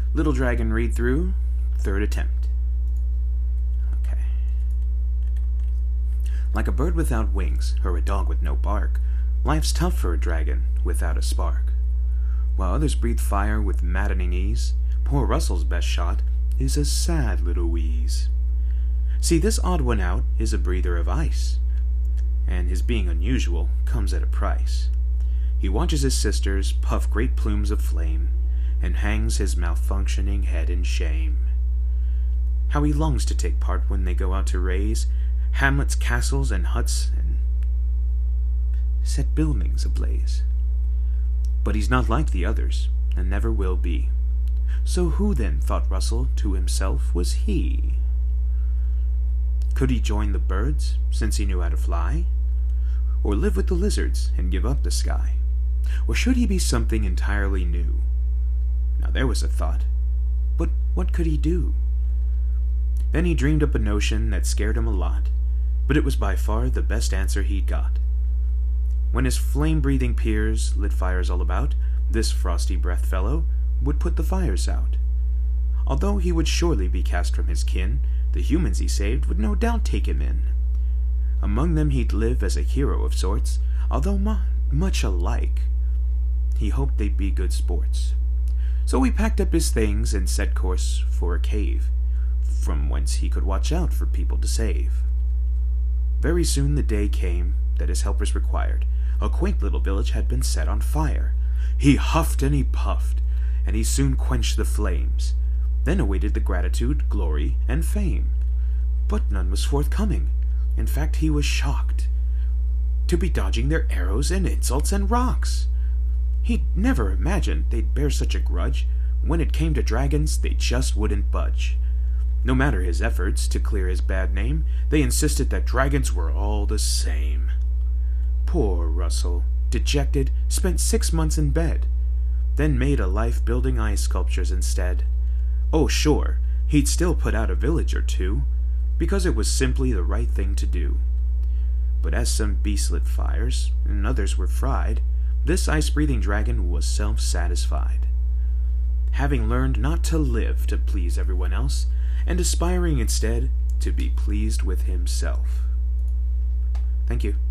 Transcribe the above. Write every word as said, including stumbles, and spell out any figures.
Little Dragon read through, third attempt. Okay. Like a bird without wings, or a dog with no bark, life's tough for a dragon without a spark. While others breathe fire with maddening ease, poor Russell's best shot is a sad little wheeze. See, this odd one out is a breather of ice, and his being unusual comes at a price. He watches his sisters puff great plumes of flame, and hangs his malfunctioning head in shame. How he longs to take part when they go out to raise hamlets, castles, and huts, and set buildings ablaze. But he's not like the others, and never will be. So who then, thought Russell to himself, was he? Could he join the birds, since he knew how to fly? Or live with the lizards and give up the sky? Or should he be something entirely new? Now there was a thought, but what could he do? Then he dreamed up a notion that scared him a lot, but it was by far the best answer he'd got. When his flame-breathing peers lit fires all about, this frosty-breathed fellow would put the fires out. Although he would surely be cast from his kin, the humans he saved would no doubt take him in. Among them he'd live as a hero of sorts, although mu- much alike. He hoped they'd be good sports. So he packed up his things and set course for a cave, from whence he could watch out for people to save. Very soon the day came that his helpers required. A quaint little village had been set on fire. He huffed and he puffed, and he soon quenched the flames, then awaited the gratitude, glory, and fame. But none was forthcoming. In fact, he was shocked to be dodging their arrows and insults and rocks. He'd never imagined they'd bear such a grudge. When it came to dragons, they just wouldn't budge. No matter his efforts to clear his bad name, they insisted that dragons were all the same. Poor Russell, dejected, spent six months in bed, then made a life building ice sculptures instead. Oh, sure, he'd still put out a village or two, because it was simply the right thing to do. But as some beasts lit fires, and others were fried, this ice-breathing dragon was self-satisfied. Having learned not to live to please everyone else, and aspiring instead to be pleased with himself. Thank you.